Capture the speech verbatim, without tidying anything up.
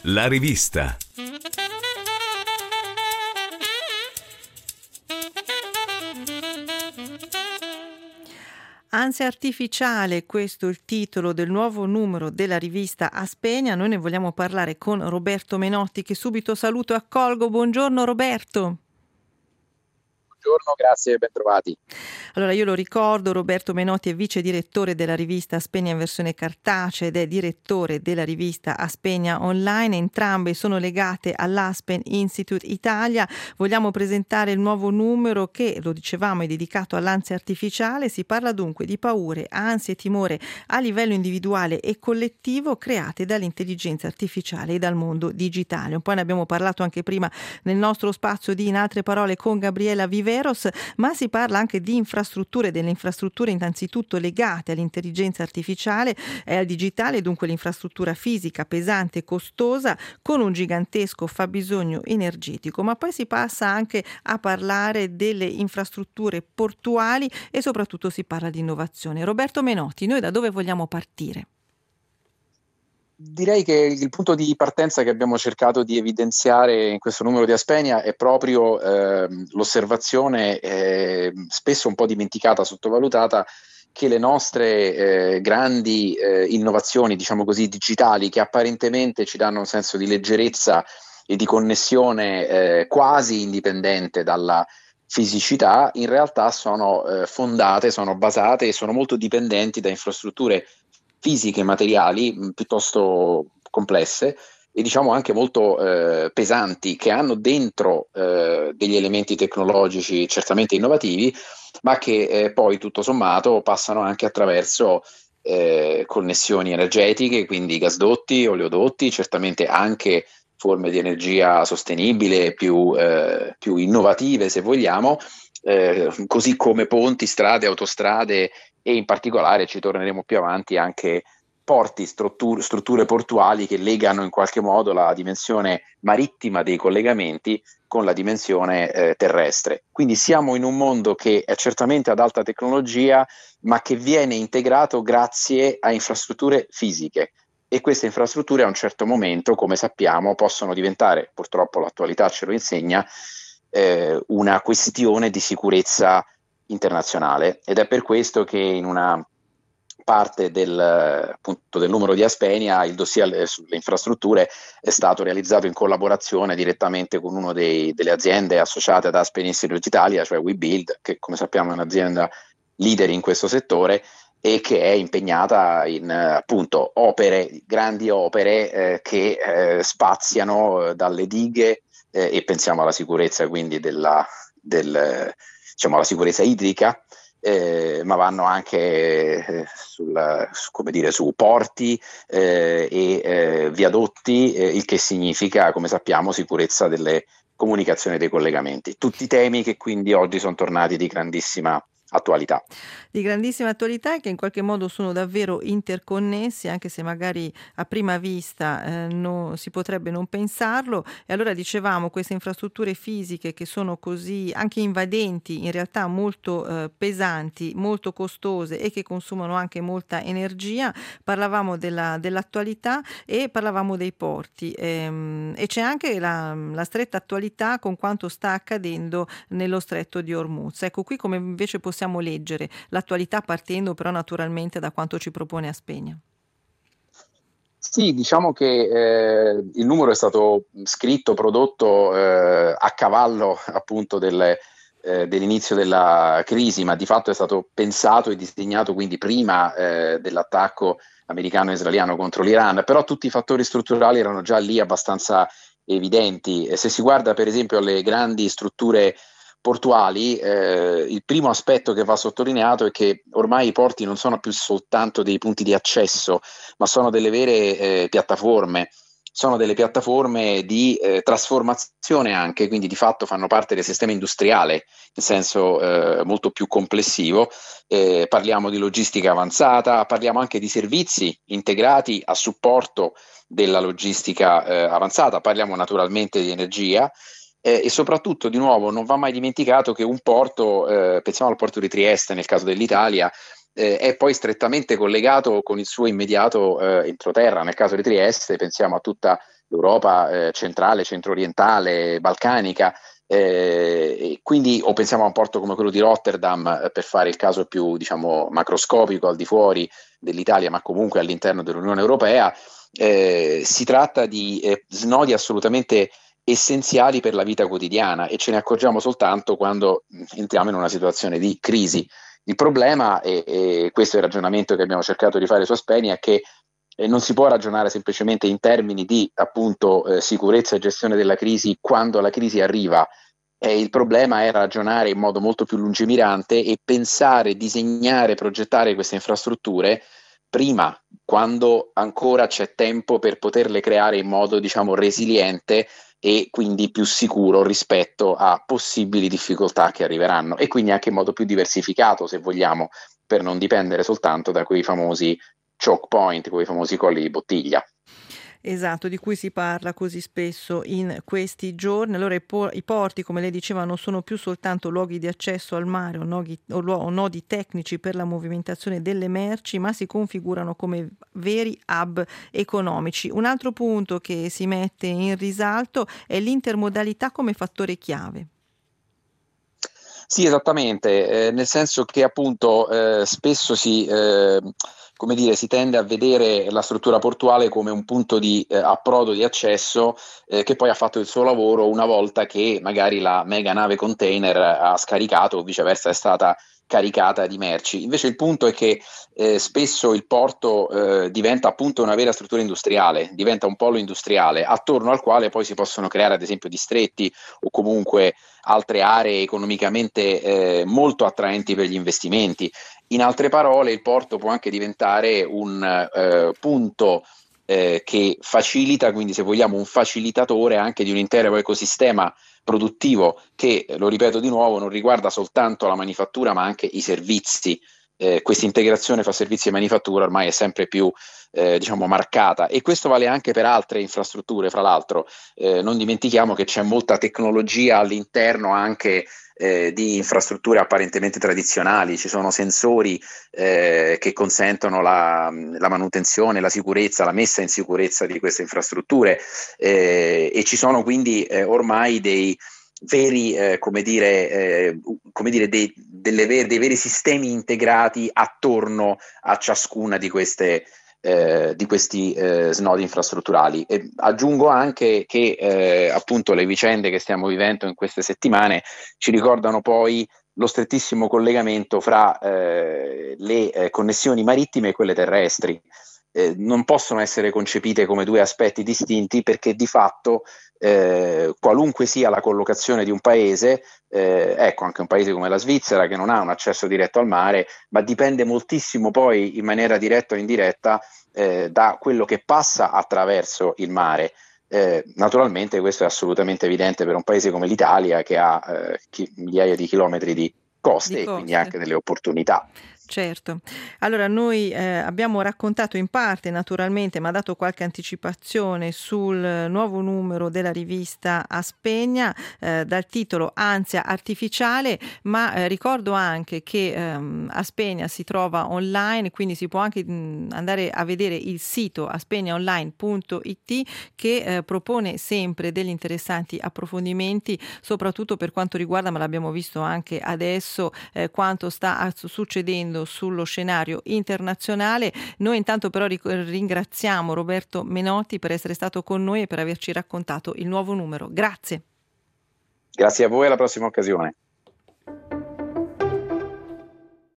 La rivista. Ansia artificiale, questo è il titolo del nuovo numero della rivista Aspenia. Noi ne vogliamo parlare con Roberto Menotti, che subito saluto e accolgo. Buongiorno Roberto. Buongiorno, grazie, ben trovati. Allora, io lo ricordo, Roberto Menotti è vice direttore della rivista Aspenia in versione cartacea ed è direttore della rivista Aspenia Online. Entrambe sono legate all'Aspen Institute Italia. Vogliamo presentare il nuovo numero che, lo dicevamo, è dedicato all'ansia artificiale. Si parla dunque di paure, ansie e timore a livello individuale e collettivo create dall'intelligenza artificiale e dal mondo digitale. Un po' ne abbiamo parlato anche prima nel nostro spazio di In altre parole con Gabriella Viveros, ma si parla anche di infrastrutture, delle infrastrutture innanzitutto legate all'intelligenza artificiale e al digitale, dunque l'infrastruttura fisica pesante e costosa con un gigantesco fabbisogno energetico, ma poi si passa anche a parlare delle infrastrutture portuali e soprattutto si parla di innovazione. Roberto Menotti, noi da dove vogliamo partire? Direi che il punto di partenza che abbiamo cercato di evidenziare in questo numero di Aspenia è proprio eh, l'osservazione, eh, spesso un po' dimenticata, sottovalutata, che le nostre eh, grandi eh, innovazioni, diciamo così, digitali, che apparentemente ci danno un senso di leggerezza e di connessione eh, quasi indipendente dalla fisicità, in realtà sono eh, fondate, sono basate e sono molto dipendenti da infrastrutture fisiche, materiali mh, piuttosto complesse e diciamo anche molto eh, pesanti, che hanno dentro eh, degli elementi tecnologici certamente innovativi, ma che eh, poi tutto sommato passano anche attraverso eh, connessioni energetiche, quindi gasdotti, oleodotti, certamente anche forme di energia sostenibile più, eh, più innovative se vogliamo, eh, così come ponti, strade, autostrade e in particolare, ci torneremo più avanti, anche porti, strutture, strutture portuali che legano in qualche modo la dimensione marittima dei collegamenti con la dimensione eh, terrestre. Quindi siamo in un mondo che è certamente ad alta tecnologia, ma che viene integrato grazie a infrastrutture fisiche. E queste infrastrutture a un certo momento, come sappiamo, possono diventare, purtroppo l'attualità ce lo insegna, eh, una questione di sicurezza internazionale, ed è per questo che in una parte del, appunto, del numero di Aspenia il dossier sulle infrastrutture è stato realizzato in collaborazione direttamente con una delle aziende associate ad Aspen Institute Italia, cioè WeBuild, che come sappiamo è un'azienda leader in questo settore e che è impegnata in appunto opere, grandi opere eh, che eh, spaziano dalle dighe eh, e pensiamo alla sicurezza quindi della, del diciamo alla sicurezza idrica, eh, ma vanno anche eh, sul, su, come dire, su porti eh, e eh, viadotti, eh, il che significa, come sappiamo, sicurezza delle comunicazioni e dei collegamenti. Tutti temi che quindi oggi sono tornati di grandissima attualità. Di grandissima attualità e che in qualche modo sono davvero interconnessi, anche se magari a prima vista eh, no, si potrebbe non pensarlo. E allora dicevamo, queste infrastrutture fisiche che sono così anche invadenti, in realtà molto eh, pesanti, molto costose e che consumano anche molta energia. Parlavamo della, dell'attualità e parlavamo dei porti ehm, e c'è anche la, la stretta attualità con quanto sta accadendo nello stretto di Hormuz. Ecco, qui come invece possiamo possiamo leggere l'attualità, partendo però naturalmente da quanto ci propone Aspenia. Sì, diciamo che eh, il numero è stato scritto, prodotto eh, a cavallo appunto del, eh, dell'inizio della crisi, ma di fatto è stato pensato e disegnato quindi prima eh, dell'attacco americano-israeliano contro l'Iran, però tutti i fattori strutturali erano già lì abbastanza evidenti. E se si guarda per esempio alle grandi strutture portuali, eh, il primo aspetto che va sottolineato è che ormai i porti non sono più soltanto dei punti di accesso, ma sono delle vere eh, piattaforme, sono delle piattaforme di eh, trasformazione anche, quindi di fatto fanno parte del sistema industriale in senso eh, molto più complessivo. Eh, parliamo di logistica avanzata, parliamo anche di servizi integrati a supporto della logistica eh, avanzata, parliamo naturalmente di energia. Eh, e soprattutto, di nuovo, non va mai dimenticato che un porto, eh, pensiamo al porto di Trieste nel caso dell'Italia, eh, è poi strettamente collegato con il suo immediato eh, entroterra. Nel caso di Trieste pensiamo a tutta l'Europa eh, centrale, centro-orientale, balcanica. Eh, quindi o pensiamo a un porto come quello di Rotterdam, eh, per fare il caso più diciamo macroscopico al di fuori dell'Italia, ma comunque all'interno dell'Unione Europea. Eh, si tratta di eh, snodi assolutamente essenziali per la vita quotidiana e ce ne accorgiamo soltanto quando entriamo in una situazione di crisi. Il problema, e, e questo è il ragionamento che abbiamo cercato di fare su Aspenia, è che eh, non si può ragionare semplicemente in termini di appunto eh, sicurezza e gestione della crisi quando la crisi arriva. Eh, il problema è ragionare in modo molto più lungimirante e pensare, disegnare, progettare queste infrastrutture prima, quando ancora c'è tempo per poterle creare in modo, diciamo, resiliente e quindi più sicuro rispetto a possibili difficoltà che arriveranno, e quindi anche in modo più diversificato, se vogliamo, per non dipendere soltanto da quei famosi choke point, quei famosi colli di bottiglia. Esatto, di cui si parla così spesso in questi giorni. Allora i, po- i porti, come lei diceva, non sono più soltanto luoghi di accesso al mare o, noghi- o lo- o nodi tecnici per la movimentazione delle merci, ma si configurano come veri hub economici. Un altro punto che si mette in risalto è l'intermodalità come fattore chiave. Sì, esattamente, eh, nel senso che appunto eh, spesso si, eh, come dire, si tende a vedere la struttura portuale come un punto di eh, approdo, di accesso, eh, che poi ha fatto il suo lavoro una volta che magari la mega nave container ha scaricato o viceversa è stata caricata di merci. Invece il punto è che eh, spesso il porto eh, diventa appunto una vera struttura industriale, diventa un polo industriale attorno al quale poi si possono creare ad esempio distretti o comunque altre aree economicamente eh, molto attraenti per gli investimenti. In altre parole, il porto può anche diventare un eh, punto eh, che facilita, quindi se vogliamo un facilitatore anche di un intero ecosistema produttivo che, lo ripeto di nuovo, non riguarda soltanto la manifattura ma anche i servizi. Eh, questa integrazione fra servizi e manifattura ormai è sempre più eh, diciamo marcata, e questo vale anche per altre infrastrutture. Fra l'altro eh, non dimentichiamo che c'è molta tecnologia all'interno anche eh, di infrastrutture apparentemente tradizionali. Ci sono sensori eh, che consentono la, la manutenzione, la sicurezza, la messa in sicurezza di queste infrastrutture eh, e ci sono quindi eh, ormai dei veri, eh, come dire, eh, come dire dei, delle ver- dei veri sistemi integrati attorno a ciascuna di queste eh, di questi eh, snodi infrastrutturali. E aggiungo anche che eh, appunto le vicende che stiamo vivendo in queste settimane ci ricordano poi lo strettissimo collegamento fra eh, le eh, connessioni marittime e quelle terrestri. Eh, non possono essere concepite come due aspetti distinti, perché di fatto eh, qualunque sia la collocazione di un paese, eh, ecco anche un paese come la Svizzera che non ha un accesso diretto al mare, ma dipende moltissimo poi in maniera diretta o indiretta eh, da quello che passa attraverso il mare. Eh, naturalmente questo è assolutamente evidente per un paese come l'Italia, che ha eh, chi- migliaia di chilometri di coste Di e quindi coste. anche delle opportunità. Certo. Allora noi eh, abbiamo raccontato in parte naturalmente, ma dato qualche anticipazione sul nuovo numero della rivista Aspegna eh, dal titolo Ansia artificiale, ma eh, ricordo anche che ehm, Aspegna si trova online, quindi si può anche mh, andare a vedere il sito aspegnaonline punto it che eh, propone sempre degli interessanti approfondimenti, soprattutto per quanto riguarda, ma l'abbiamo visto anche adesso, eh, quanto sta succedendo sullo scenario internazionale. Noi intanto però ringraziamo Roberto Menotti per essere stato con noi e per averci raccontato il nuovo numero. Grazie. Grazie a voi, alla prossima occasione.